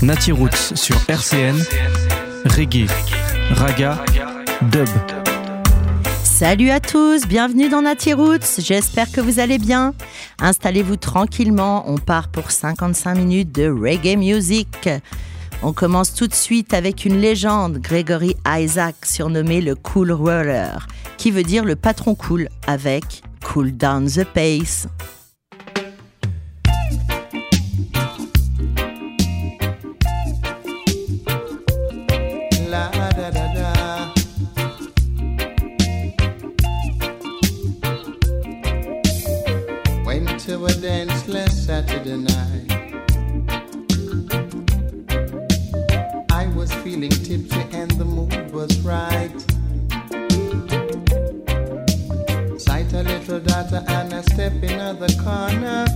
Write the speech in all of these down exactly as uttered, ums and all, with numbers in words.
Natty Roots sur R C N, reggae, raga, dub. Salut à tous, bienvenue dans Natty Roots, j'espère que vous allez bien. Installez-vous tranquillement, on part pour cinquante-cinq minutes de reggae music. On commence tout de suite avec une légende, Gregory Isaac, surnommé le Cool Roller, qui veut dire le patron cool, avec Cool Down the Pace. To a dance last Saturday night, I was feeling tipsy and the mood was right. Sight a little daughter and I step in the corner,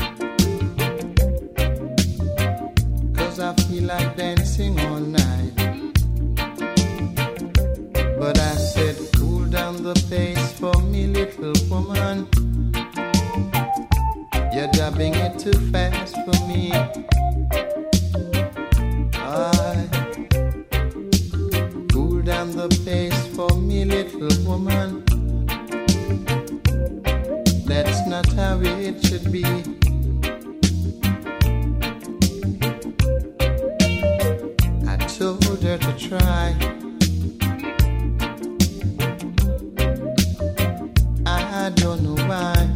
'cause I feel like dancing all night. But I said, cool down the pace for me, little woman. You're dubbing it too fast for me. I cool down the pace for me, little woman. That's not how it should be. I told her to try. I don't know why.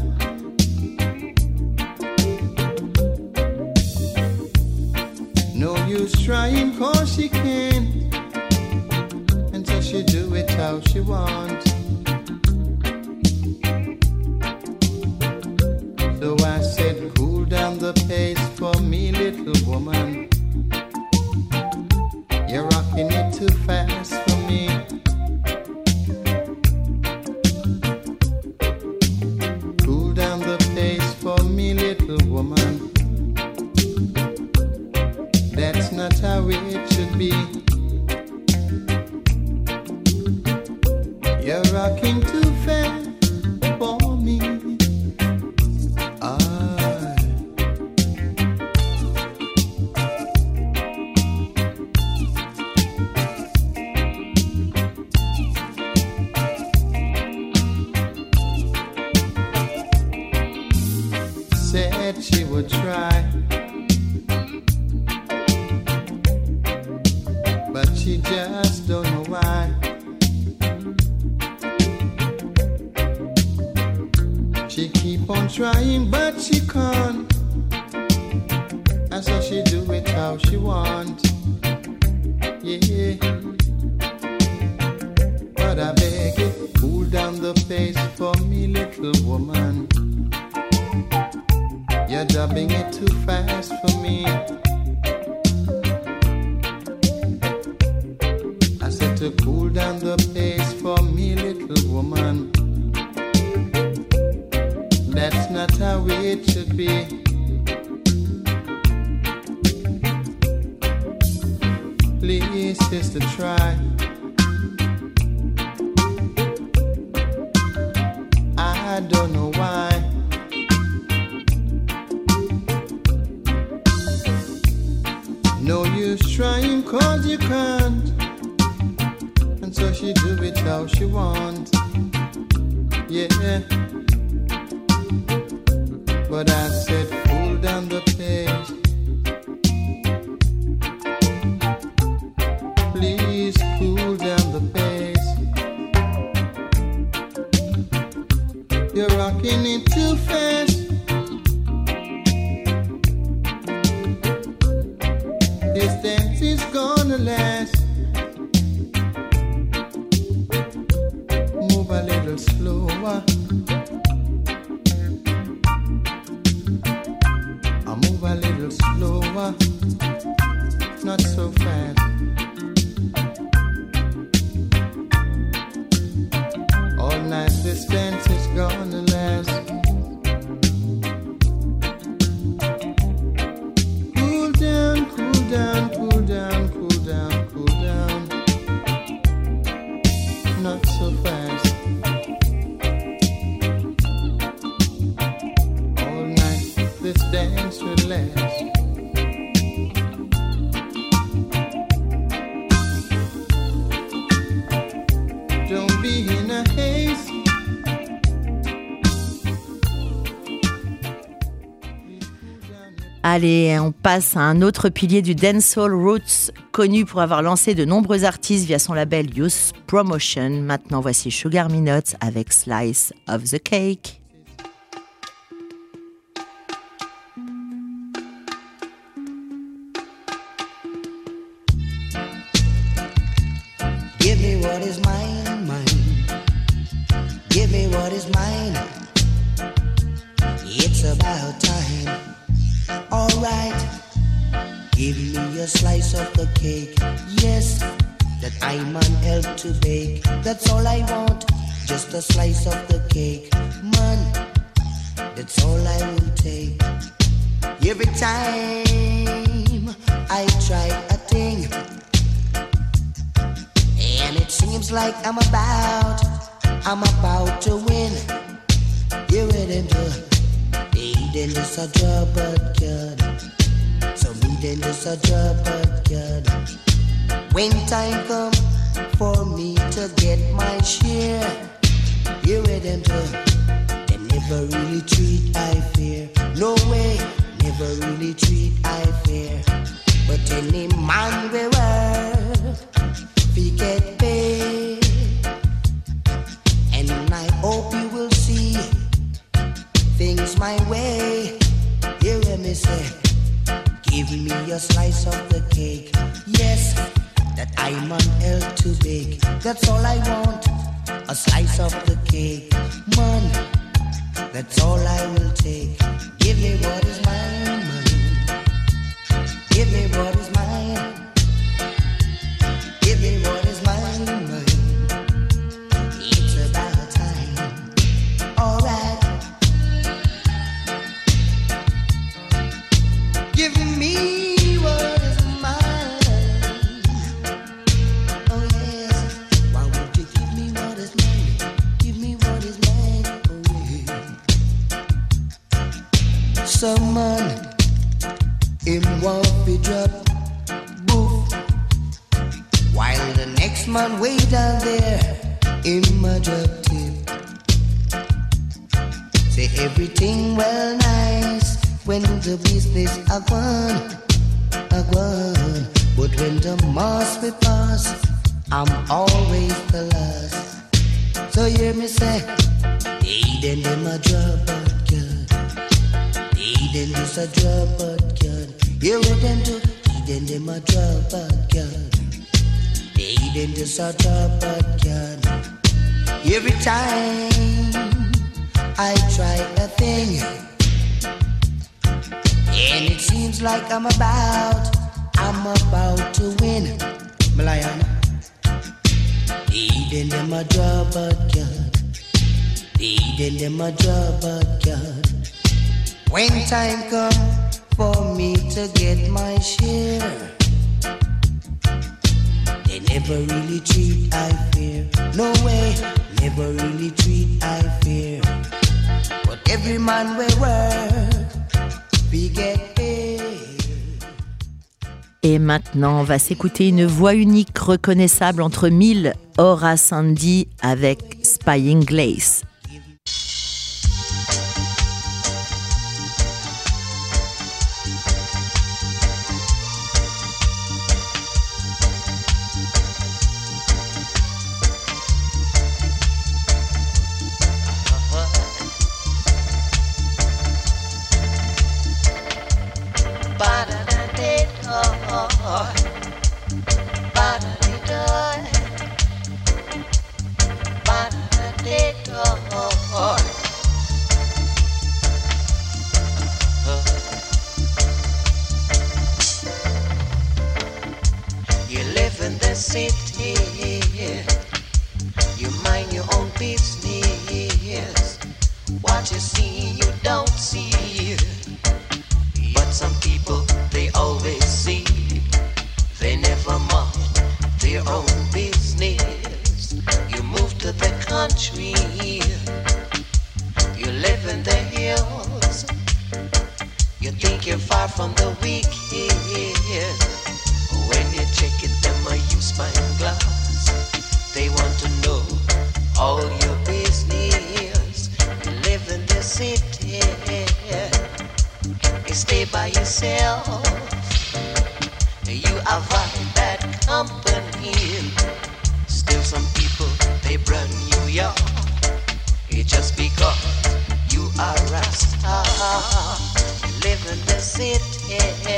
No use trying 'cause she can't, until she do it how she wants. So I said, cool down the pace for me, little woman. You're rocking it too fast for me. Cool down the pace for me, little woman. That's not how it should be. You're rocking too fast for me. I said she would try, but she just don't know why. She keep on trying, but she can't, and so she do it how she wants. Yeah, but I beg you, cool down the pace for me, little woman. You're dubbing it too fast for me. To cool down the pace for me, little woman. That's not how it should be. Please, sister, try. I don't know why. No use trying 'cause you can't, so she do it how she wants. Yeah, but I said cool down the pace. Please cool down the pace. You're rocking it too fast. This dance is gonna last. A little slower. I move a little slower, not so fast. All night this dance is gonna last. Cool down, cool down, cool down, cool down, cool down, not so fast. This dance will last. Allez, on passe à un autre pilier du dancehall roots, connu pour avoir lancé de nombreux artistes via son label Youth Promotion. Maintenant, voici Sugar Minott avec Slice of the Cake. Give me what is mine, mine. Give me what is mine. It's about time. Alright, give me a slice of the cake. Yes, that I'm unhelped to bake. That's all I want, just a slice of the cake. Man, that's all I will take. Every time I try a thing, and it seems like I'm about, I'm about to win. You ready to? Then just a drop but good. So me then just a drop but good. When time come for me to get my share, you read them too. They never really treat I fair. No way, never really treat I fair. But any man we work, we get paid. And I hope you will see things my way. You hear me say, give me a slice of the cake. Yes, that I'm unhelped to bake. That's all I want, a slice of the cake. Man, that's all I will take. Give me what is mine, man. Give me what is mine. Give me what is mine, man. It's about time. Alright. Give me what is mine. Oh yes. Why won't you give me what is mine? Give me what is mine. Oh yeah. Someone him want be drop boof, while the next man way down there in my drop tip. Say everything well nice when the business a gone, a gone. But when the mass we pass, I'm always the last. So hear me say, they then them a drop but good. They then just a drop but good. Hear what them do, they then them a drop but good. They then just a drop but good. Every time I try a thing, and it seems like I'm about, I'm about to win. Malayan. They them a draw but God. They them a draw but God. When time come for me to get my share, they never really treat I fair. No way, never really treat I fair. But every man will work, we get paid. Et maintenant, on va s'écouter une voix unique reconnaissable entre mille, Aura Sandy avec Spying Glaze. You live in the city, you mind your own business. What you see, you don't see. But some people, they always see. They never mind their own business. You move to the country, you live in the hills. You think you're far from the wicked. When you check it, them a use spyglass. They want to know all your business. You live in the city, it's stay by yourself. You avoid bad company. Still some people, they brand you young. It's just because you are Rasta. You live in the city.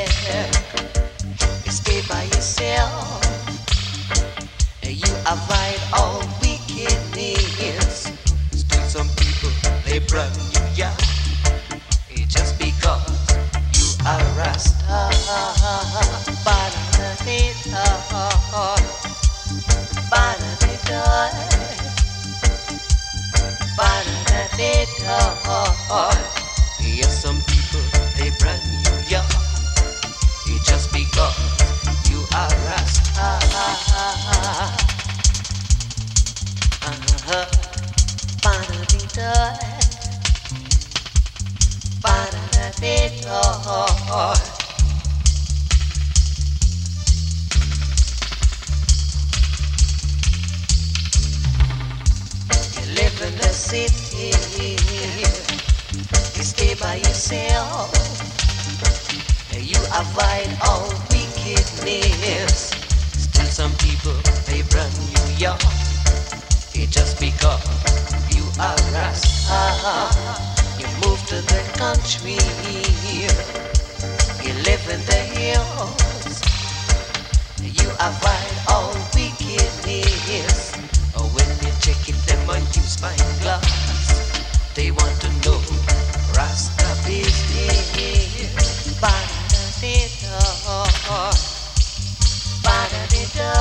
You stay by yourself. You avoid all wickedness. Still some people, they brand you young. It's just because you are Rasta. Ba-da-da-dee-da, ba-da-dee-da, ba-da-da-dee-da. Yes, some people, they brand you young. It's just because you are Rasta. Uh-huh. Ba-da-dee-da, ba-da-da-dee-da. Live in the city, you stay by yourself, you avoid all wickedness. Still some people, they brand you young. It's just because you are Rasta. You move to the country, you live in the hills, you avoid all wickedness. When you check it, them on you spyglass. They want to know Rasta business. Ba-da-da-dee-da, ba-da-dee-da,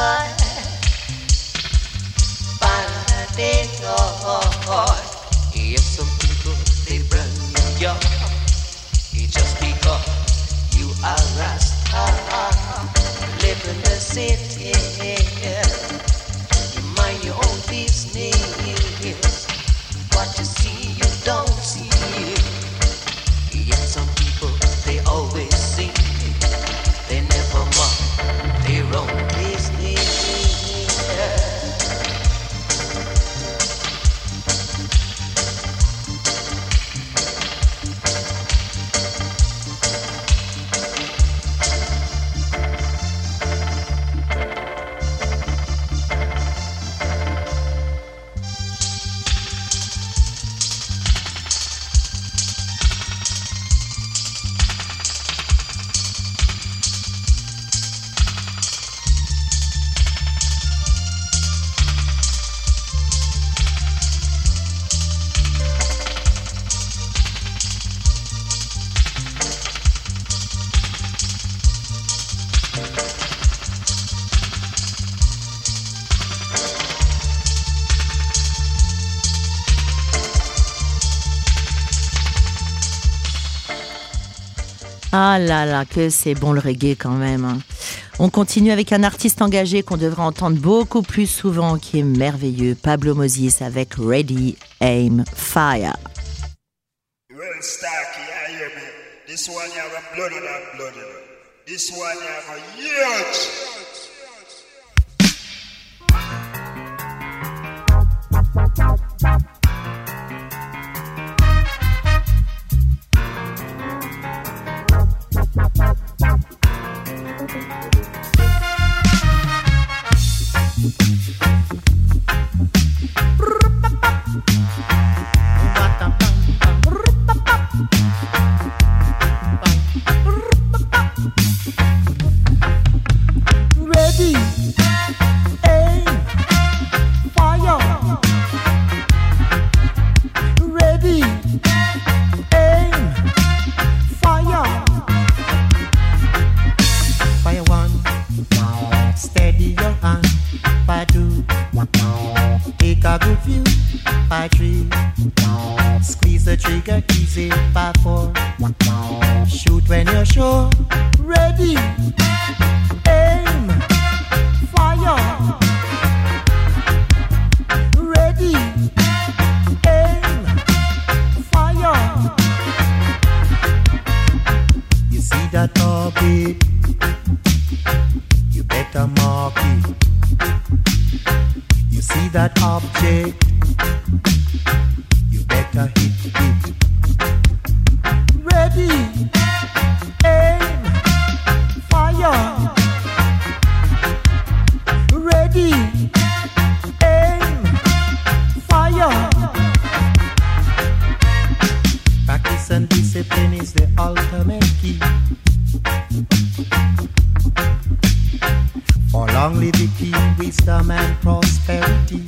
ba-da-da-dee-da. Yes, some people, they brand you young. It's just because you are Rasta. Live in the city. Mind your own business. What you see, you don't see. Yet some people, they always sing. They never mind their own business. Ah là là, que c'est bon le reggae quand même. Hein. On continue avec un artiste engagé qu'on devrait entendre beaucoup plus souvent, qui est merveilleux, Pablo Moses avec Ready, Aim, Fire. Well, Starkey, I hear me. This one you have a blood in that blood in it. This one you have a huge. Ready, aim, fire. Ready, aim, fire. Fire one, steady your hand. Fire two, take a good view. Fire three, squeeze the trigger easy. Fire four, shoot when you're sure. Ready, aim, fire. Ready, aim, fire. You see that target? You better mark it. You see that object? You better hit it. Ready, Practice and discipline is the ultimate key. For longevity, wisdom and prosperity.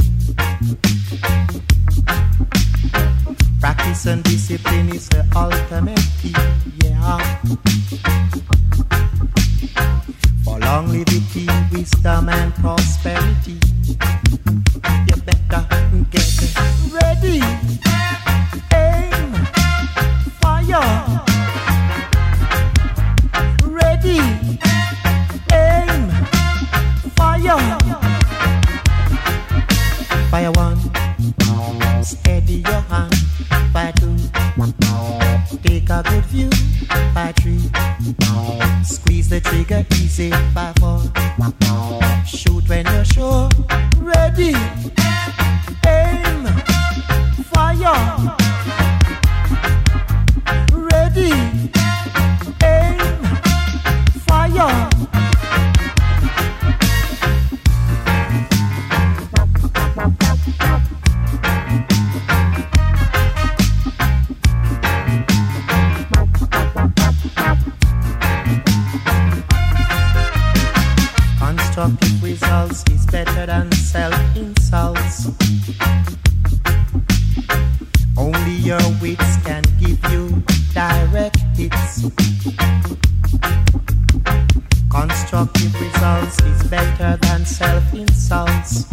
Practice and discipline is the ultimate key, yeah. For longevity, wisdom and prosperity. You better get ready. Aim, fire. Ready. Aim, fire. Fire one. Steady your hand. Fire two. Take a good view. Fire three. Squeeze the trigger easy. Fire four. Shoot when you're sure. Ready. Aim. Fire. Ready. Aim. Fire. Constructive results is better than self-insults. Only your wits can give you direct hits. Constructive results is better than self-insults.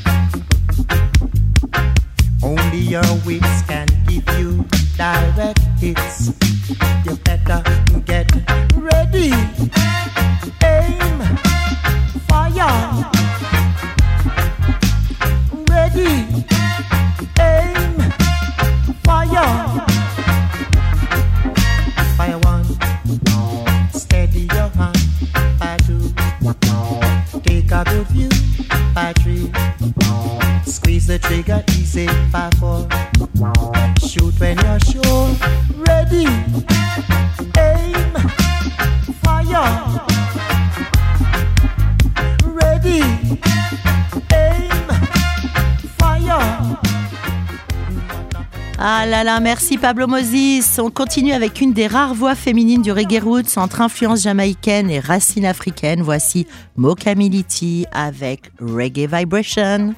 Only your wits can give you direct hits. You better get ready. Aim. Fire. Ready. Aim. Fire. Fire one. Steady your hand. Fire two. Take a good view. Fire three. Squeeze the trigger easy. Fire four. Shoot when you're sure. Ready. Aim. Fire. Ready. Aim. Fire. Ah là là, merci Pablo Moses. On continue avec une des rares voix féminines du reggae roots entre influence jamaïcaine et racines africaines. Voici Mocha Militi avec Reggae Vibration.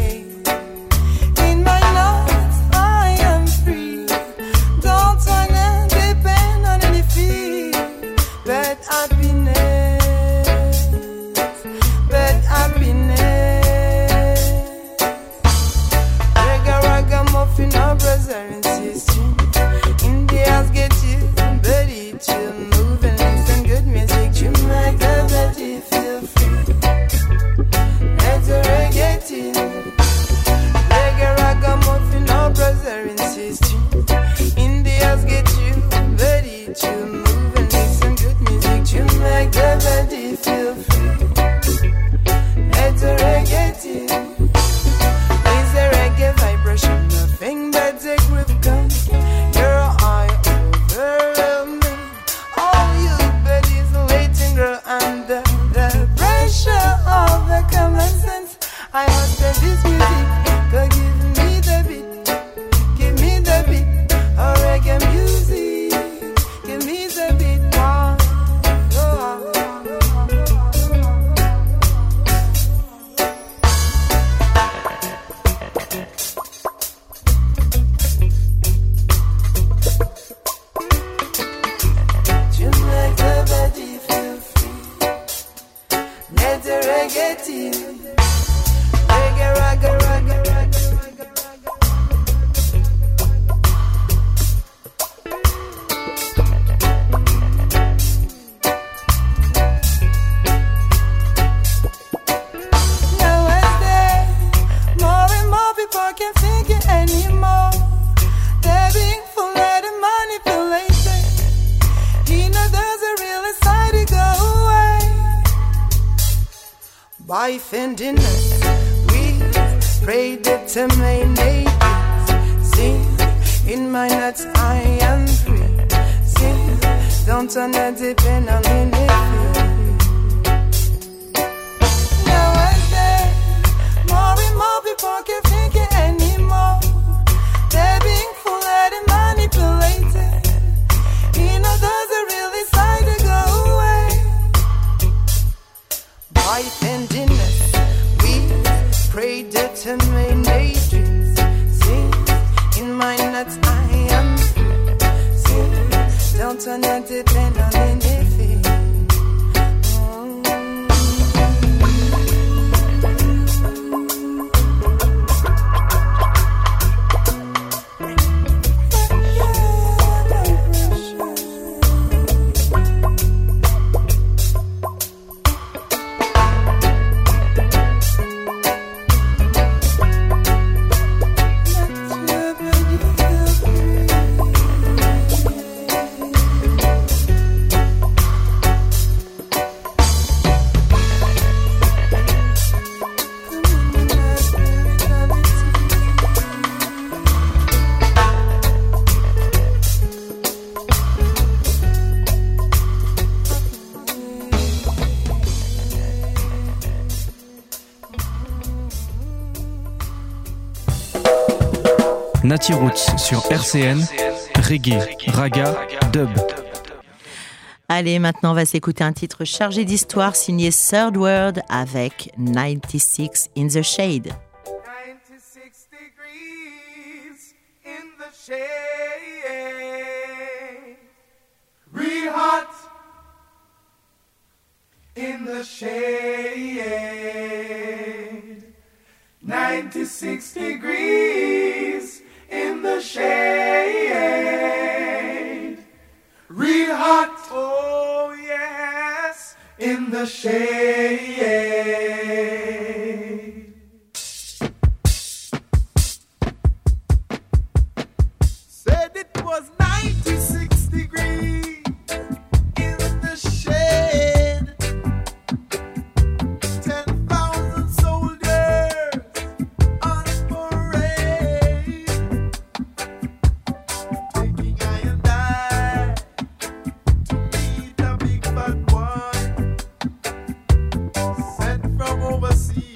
In my notes I am free. Don't turn feel free. Let the reggae tune. Is the reggae vibration, nothing but a grip gun. Your eye overwhelming. All you buddies waiting, girl, under the pressure of the common sense. I ask that this music could give me the beat, give me the beat, oh reggae music, give me the beat, oh, oh, to make the body feel free, let the reggae tune. Reggae, ragga, ragga, ragga, ragga, ragga. Nowadays, more and more people can't think it anymore. They're being fooled and manipulated. He knows there's a real side to go away. By fending us, pray determination. Sing in my nuts, I am free. Sing, don't turn a depend on anything. Nowadays, more and more people can't think it anymore. They're being fooled and manipulated. He knows there's a really side to go away. By fending us, pray determination. Sing in my nuts, I am free. Sing, don't turn and depend on anything. Natty Roots sur R C N, reggae, raga, dub. Allez, maintenant on va s'écouter un titre chargé d'histoire signé Third World avec ninety-six in the Shade. ninety-six degrees in the shade. Real hot in the shade. ninety-six degrees in the shade. Real hot, oh yes, in the shade. Said it was ninety-six degrees in the shade. Ten thousand soldiers on parade, taking I and I to meet a big bad boy sent from overseas.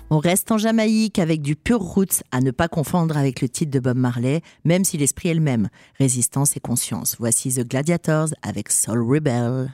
On reste en Jamaïque avec du pur roots, à ne pas confondre avec le titre de Bob Marley, même si l'esprit est le même, résistance et conscience. Voici The Gladiators avec Soul Rebel.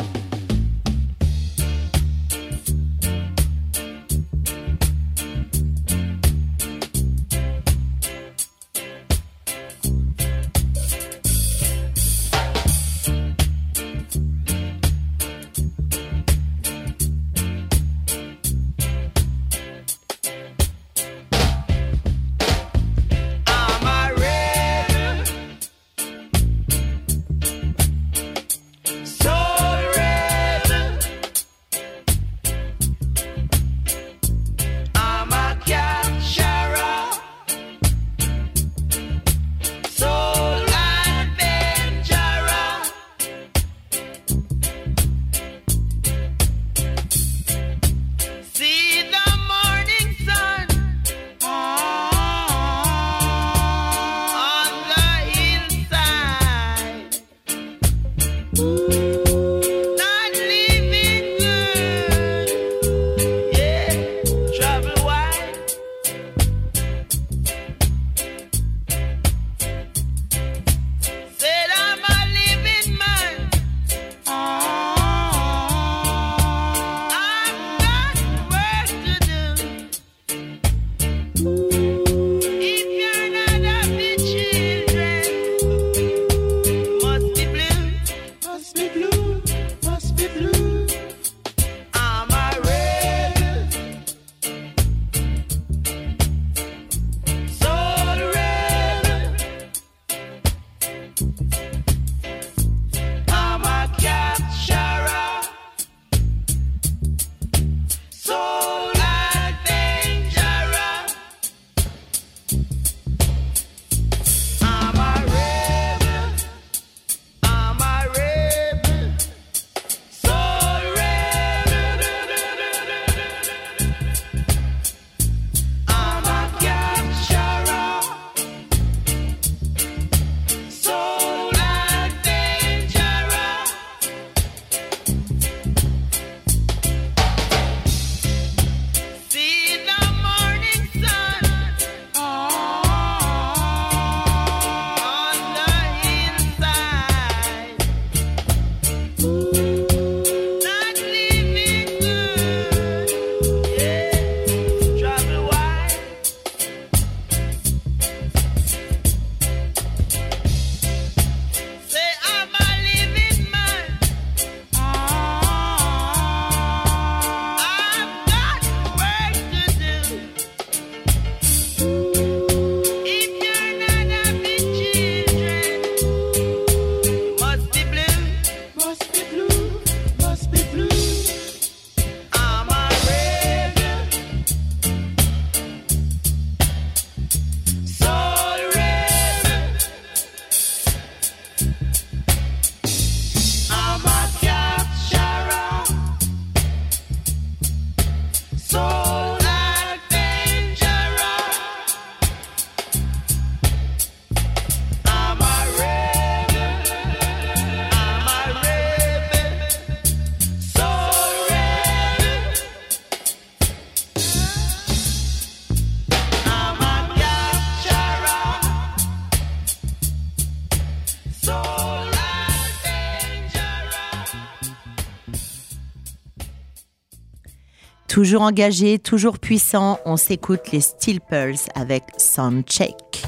Toujours engagé, toujours puissant, on s'écoute les Steel Pulse avec Soundcheck.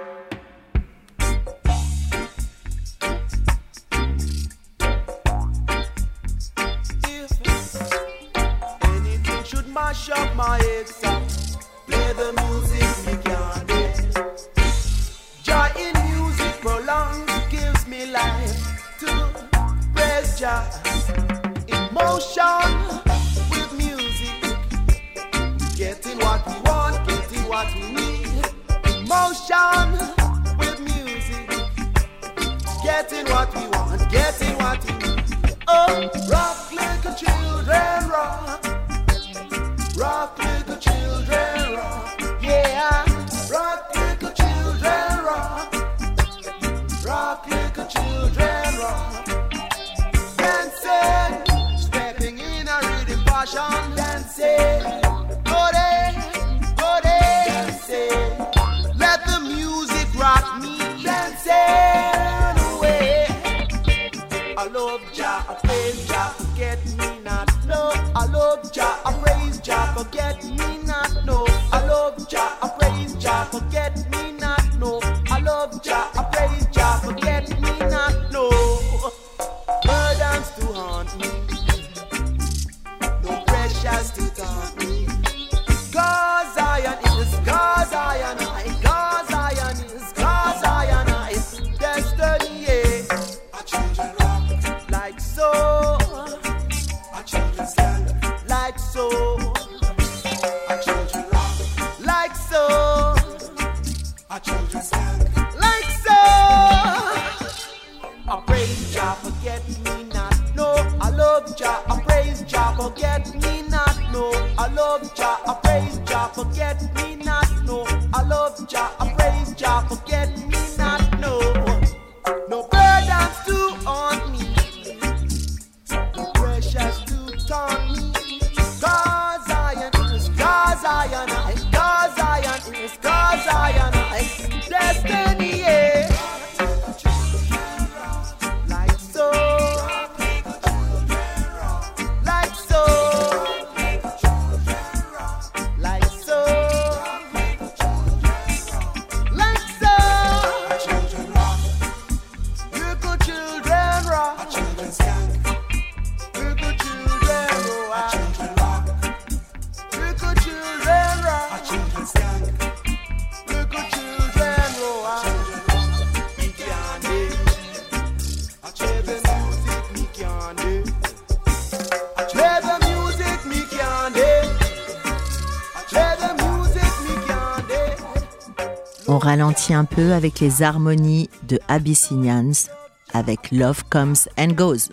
Mash up my head, so play the music me can't get. Joy in music prolongs, gives me life to praise Jah. Emotion with music, getting what we want, getting what we need. Emotion with music, getting what we want, getting what we need. Oh, rock like a children rock. Rock little children rock, yeah. Rock little children rock. Rock little children rock. Dancing, stepping in a rhythm passion. Dancing, oh they forget me not, no. I love Jah, I praise Jah, forget me not, no. I love Jah, I praise Jah, forget me not, no. No burdens to haunt me, no pressures to taunt me. Cause I am, cause I am, cause I am, cause I am, destiny, yeah. Like so, like so, like so, like so. Little children rock, little children rock, little children rock, little children rock. Me can't do, I play the music. Me can't do, I play the music. Me can't do, I play the music. Me can't do. On ralentit un peu avec les harmonies de Abyssinians avec Love Comes and Goes.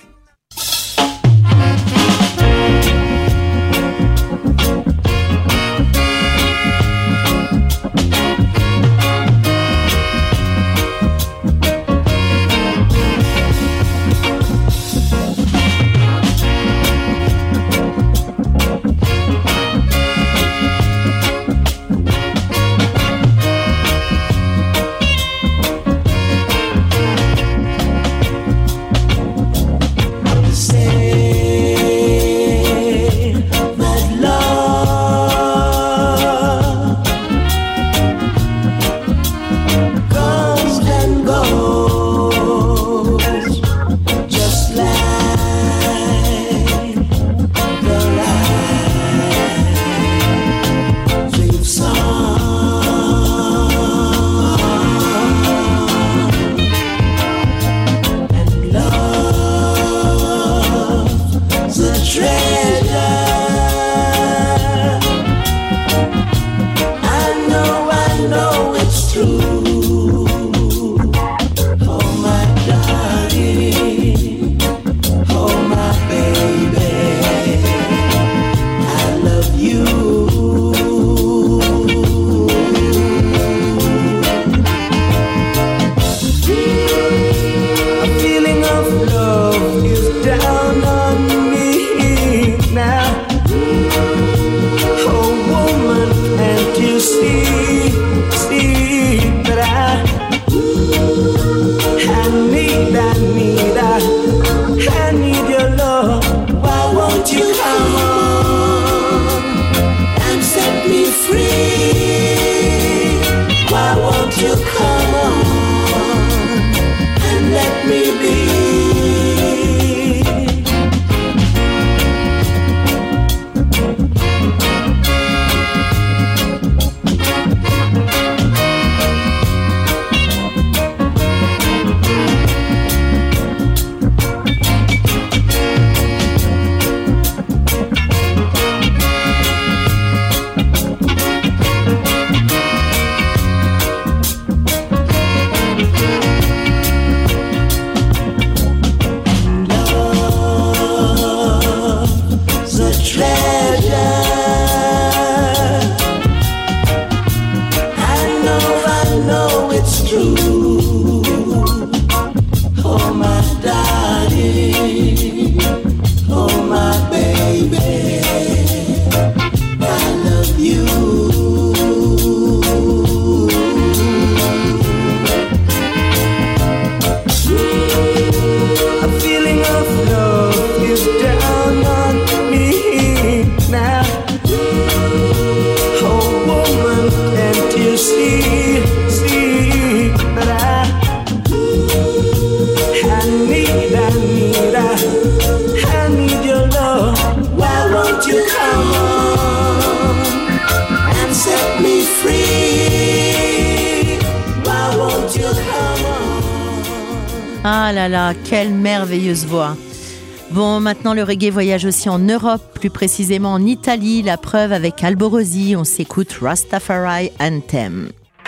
Ah là là, quelle merveilleuse voix. Bon, maintenant le reggae voyage aussi en Europe, plus précisément en Italie. La preuve avec Alborosi, on s'écoute Rastafari Anthem.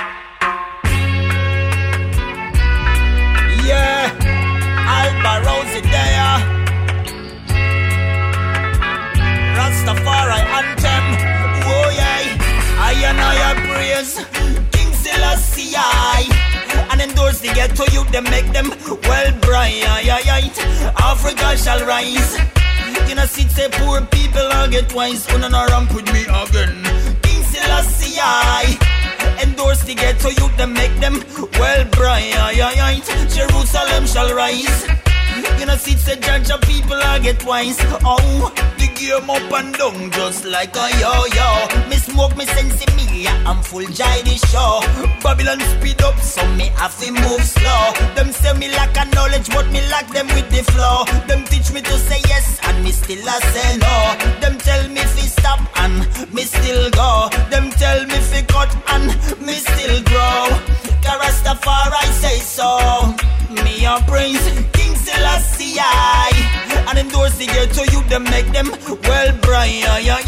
Yeah, Alborosi there. praise King Selassie and endorse the ghetto youth, them make them well bright. Africa shall rise. You know, see, say poor people all get wise. Gonna no ramp with me again. King Selassie endorse the ghetto youth, them make them well bright. Jerusalem shall rise. You know, see, say judge of people all get wise. Oh, the game up and down just like a yo-yo. Me smoke, me sense me, I'm full jai the show. Babylon speed up, so me have to move slow. Them say me lack a knowledge, but me lack them with the flow. Them teach me to say yes, and me still a say no. Them tell me fi stop, and me still go. Them tell me fi cut, and me still grow. Rastafari say so. Me a praise King Selassie and endorse the ghetto youth, them make them well bright.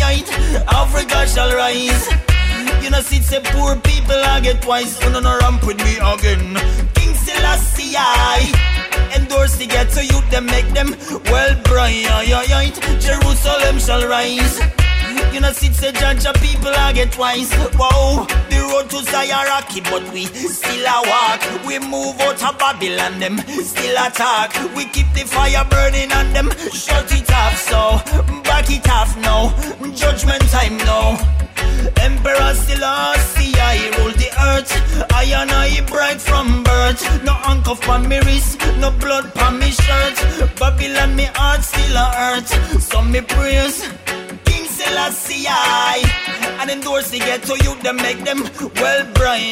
Africa shall rise. You know, see, say poor people I get wise. You know, no ramp with me again. King Selassie endorse the ghetto youth, them make them well bright. Jerusalem shall rise. You know, sit say judge of people I get wise. Wow, the road to Zion rocky, but we still a walk. We move out of Babylon, them still attack. We keep the fire burning on them, shut it off. So back it off now, judgment time now. Emperor Selassie, I rule the earth. I and I bright from birth. No handcuff on me wrist, no blood on me shirt. Babylon me heart still a hurt. So me praise Selassie and endorse the ghetto youth, them make them well bright.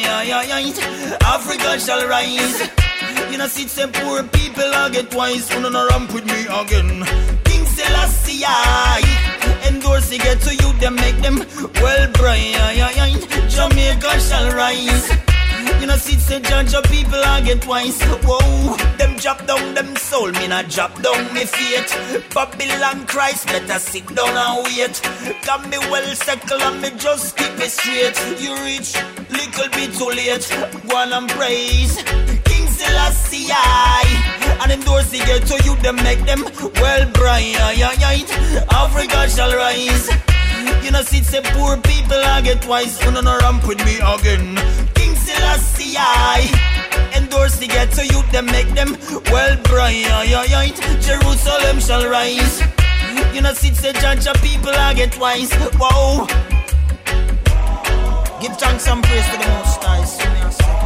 Africa shall rise. You know, see, some poor people I get wise. You know, no ramp with me again. King Selassie endorse the ghetto youth, them make them well bright. Jamaica shall rise. You know, see, say judge of people I get wise. Whoa, them drop down them soul, me not drop down me faith. Babylon Christ, better sit down and wait. Got me well settled and me just keep it straight. You reach, little bit too late. Go on and praise King Selassie and endorse the ghetto youth, them make them well bright. Africa shall rise. You know, see, say poor people I get wise. You know, no ramp with me again. Selassie endorse the ghetto youth, them make them well bright. Jerusalem shall rise. You know, sit say judge of people I get wise. Wow. Give thanks and praise to the Most High.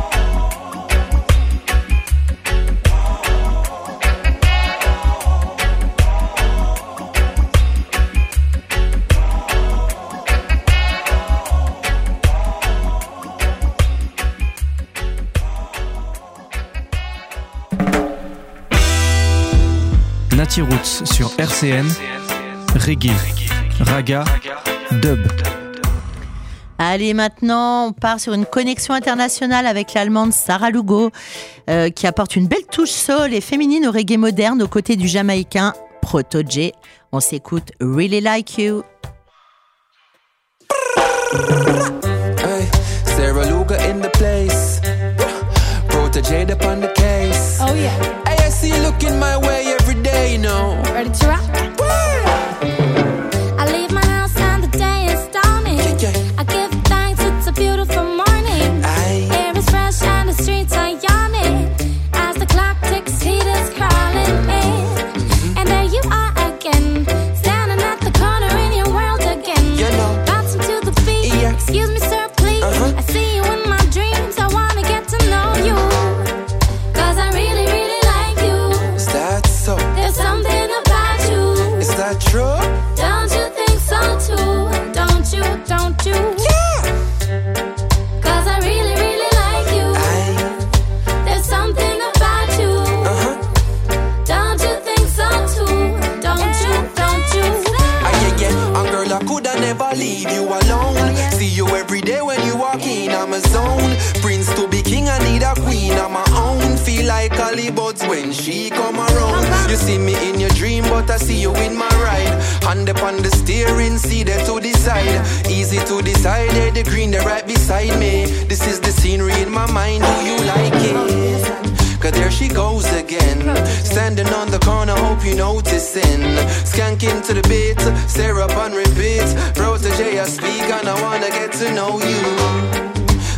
Nati Roots sur R C N, reggae, raga, dub. Allez, maintenant, on part sur une connexion internationale avec l'allemande Sarah Lugo, euh, qui apporte une belle touche soul et féminine au reggae moderne aux côtés du jamaïcain Proto J. On s'écoute Really Like You. Hey, Sarah Lugo in the place. Proto J up on the case. Oh yeah. Hey, I see you looking my way every day, you know. Ready to rock? I leave my house and the day is dawning. Yeah, yeah. I give thanks, it's a beautiful morning. Aye. Air is fresh and the streets are yawning. As the clock ticks, heat is crawling in. Mm-hmm. And there you are again, standing at the corner in your world again. You know. Bouncing to the beat. Yeah. Excuse me, sir, please. Uh-huh. I see you in my dreams. I wanna get to know you. Cause I really, really like you. Is that so? There's something about you. Is that true? Don't you think so too? Don't you, don't you? Yeah. Cause I really, really like you. Aye. There's something about you. Uh-huh. Don't you think so too? Don't you, don't you? Aye, yeah, yeah. And girl, I coulda never leave you alone. See you every day when you walk in, I'm a zone. Prince to be king, I need a queen, I'm my own. Feel like Holly Buds when she come around. You see me in your dream, but I see you in my ride. Hand up on the steering, see there to the side. Easy to decide, there the green, they're right beside me. This is the scenery in my mind, do you like it? Cause there she goes again, standing on the corner, hope you noticing. Skanking to the beat, stare up and repeat. Proto J, I speak and I wanna get to know you.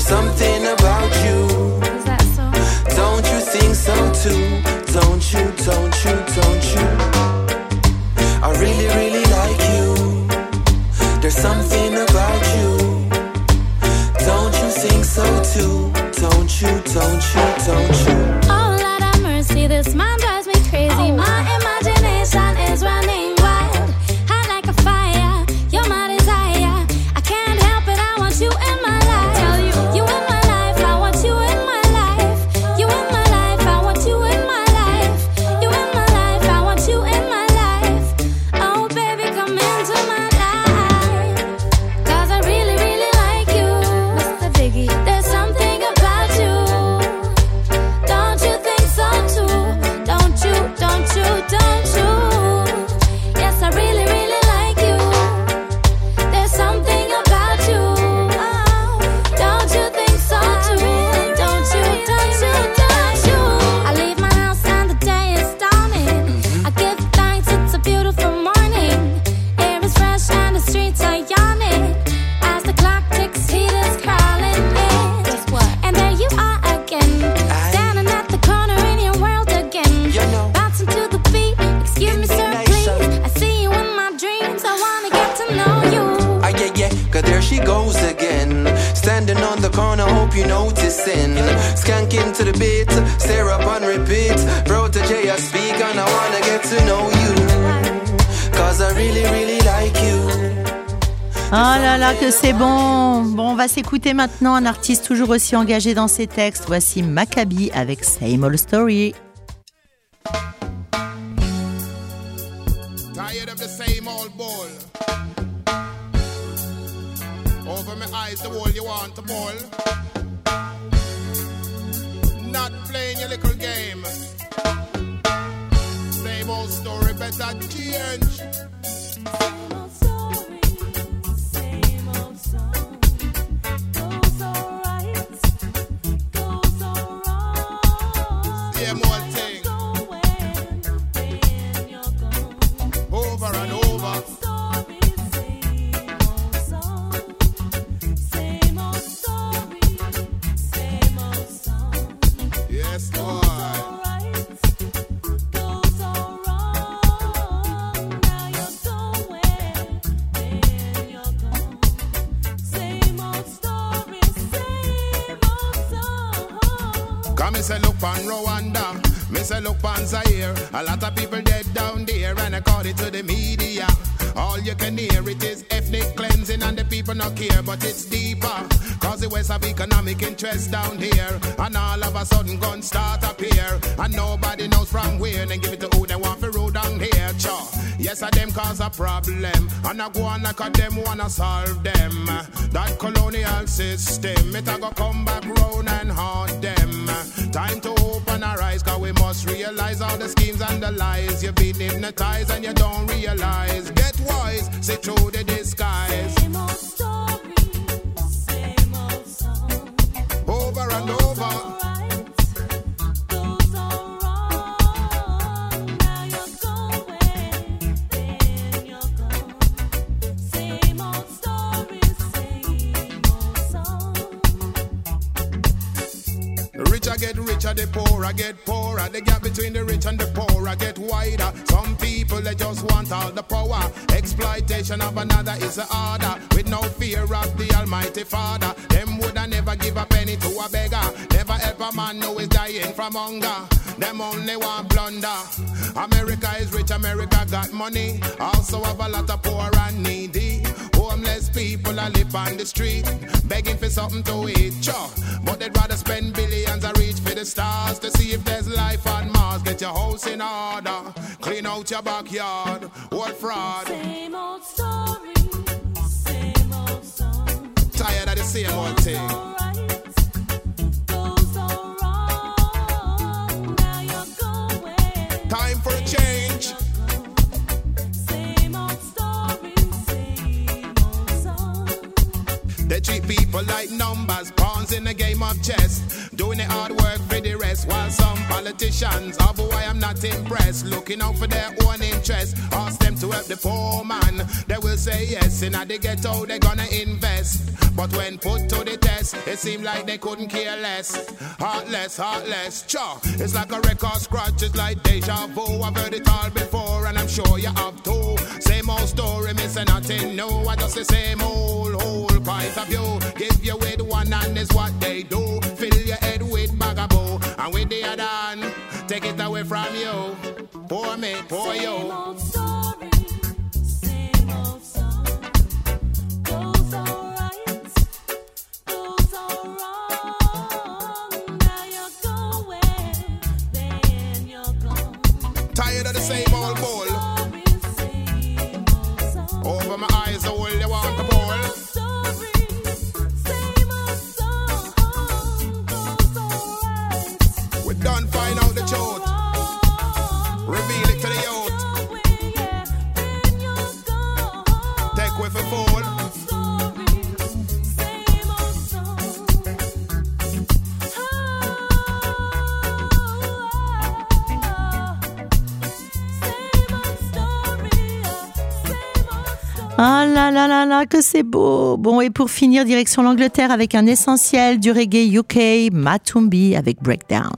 something about you. Is that so? Don't you think so too? Don't you, don't you, don't you? I really, really like you. There's something about you. Don't you think so too? Don't you, don't you, don't you? Oh, Lord have mercy, this man drives me crazy. Oh. My imagination is running wild. Hot like a fire, you're my desire. I can't help it, I want you in my life. Tell you, you in my life, I want you in my life. You in my life, I want you in my life. You in my life, I want you in my life. Oh, baby, come into my life. Cause I really, really like you, Mister Biggie. There's something about you. Don't you think so too? Don't you, don't you, don't you? Yes, I really, really like you. There's something about you. Oh, don't you think so too? Don't you, don't you, don't you? I leave my house and the day is dawning. I give thanks, it's a beautiful morning. Air is fresh and the streets are yawning. As the clock ticks, heat is crawling in. Guess what? And there you are again, standing at the corner in your world again. You know. Bouncing to the beat, excuse me sir, please. I see you in my dreams, I wanna get to know you. Ah, yeah, yeah, cause there she goes again. Standing on the corner, hope you noticing. Skanking to the beat, stare up and repeat. Bro to J, I speak and I wanna get to know you. Cause I really, really like you. Oh là là, que c'est bon. Bon, on va s'écouter maintenant un artiste toujours aussi engagé dans ses textes. Voici Maccabi avec Same Old Story. Tired of the same old ball. Over my eyes, the wall you want to ball. Not playing your little game. Same old story, better change. Same old thing. Over and over. Yes, boy. Come, me say look on Rwanda, me say look on Zaire. A lot of people dead down there, and according to the media, all you can hear it is ethnic cleansing, and the people not care, but it's deeper. Cause the West have economic interest down here, and all of a sudden guns start appear, and nobody knows from where. Then give it to who they want for road down here, cha. Yes, a them cause a problem, and I go on like a them wanna solve them. That colonial system, it a go come back round and haunt them. Time to open our eyes, cause we must realize all the schemes and the lies. You've been hypnotized and you don't realize. Get wise, see through the disguise. Same old story, same old song. Over and over. I get richer, the poor I get poorer. The gap between the rich and the poor I get wider. Some people they just want all the power. Exploitation of another is the order. With no fear of the Almighty Father. Them woulda never give a penny to a beggar. Never help a man who is dying from hunger. Them only want plunder. America is rich, America got money. Also have a lot of poor and needy. Homeless people I live on the street, begging for something to eat, sure. But they'd rather spend billions and reach for the stars to see if there's life on Mars. Get your house in order, clean out your backyard. What fraud? Same old story, same old song. Tired of the same old thing. Time for a change. They treat people like numbers, pawns in a game of chess. Doing the hard work for the rest. rest. While some politicians, oh boy, I'm not impressed. Looking out for their own interests. Ask them to help the poor man. They will say yes. In the ghetto, they're gonna invest. But when put to the test, it seemed like they couldn't care less. Heartless, heartless, cha. It's like a record scratch, it's like deja vu. I've heard it all before, and I'm sure you have too. Same old story, missing nothing new. I just the same old, old point of view. Give you with one hand is what they do. Fill your head with bagaboo, and with the other hand, take it away from you. Pour me, pour you. Same old story, same old song. Goes all right, goes all wrong. Now you're going, then you're gone. Tired of the same old bull. Over my eyes, the hole you want to pull. We done find out the truth. Reveal it to the youth. Take with a fool. Ah là là là là, que c'est beau. Bon, et pour finir, direction l'Angleterre avec un essentiel du reggae U K, Matumbi avec Breakdown.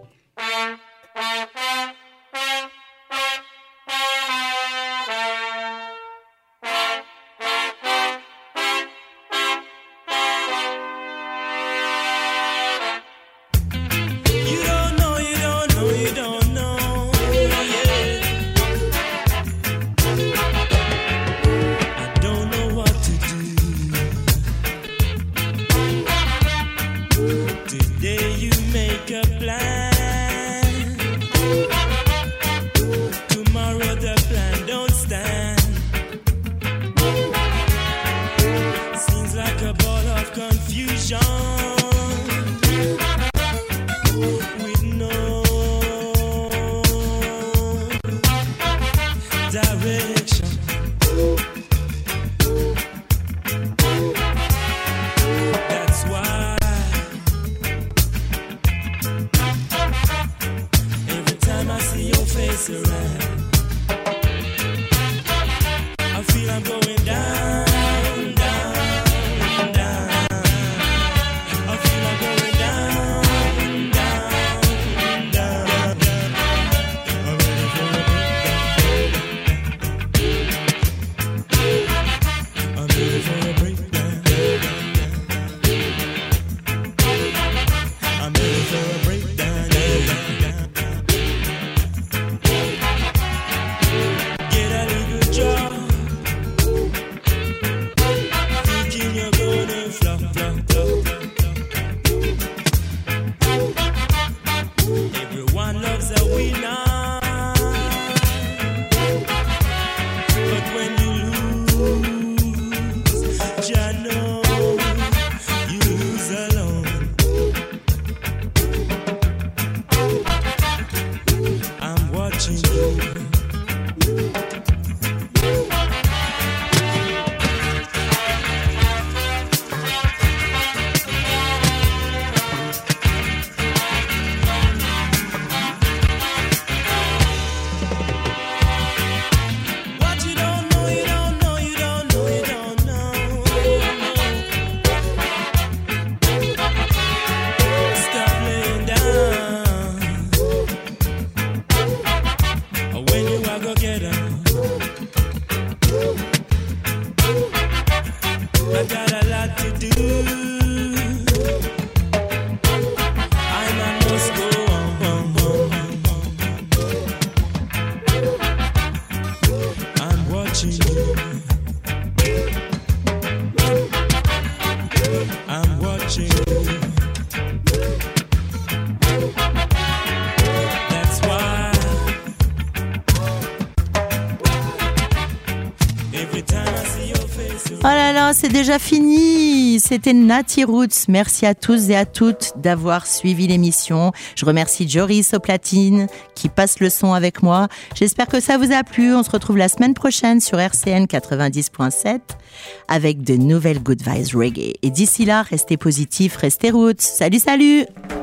Oh là là, c'est déjà fini. C'était Natty Roots. Merci à tous et à toutes d'avoir suivi l'émission. Je remercie Joris au platine qui passe le son avec moi. J'espère que ça vous a plu. On se retrouve la semaine prochaine sur R C N quatre-vingt-dix point sept avec de nouvelles Good Vibes Reggae. Et d'ici là, restez positifs, restez roots. Salut, salut!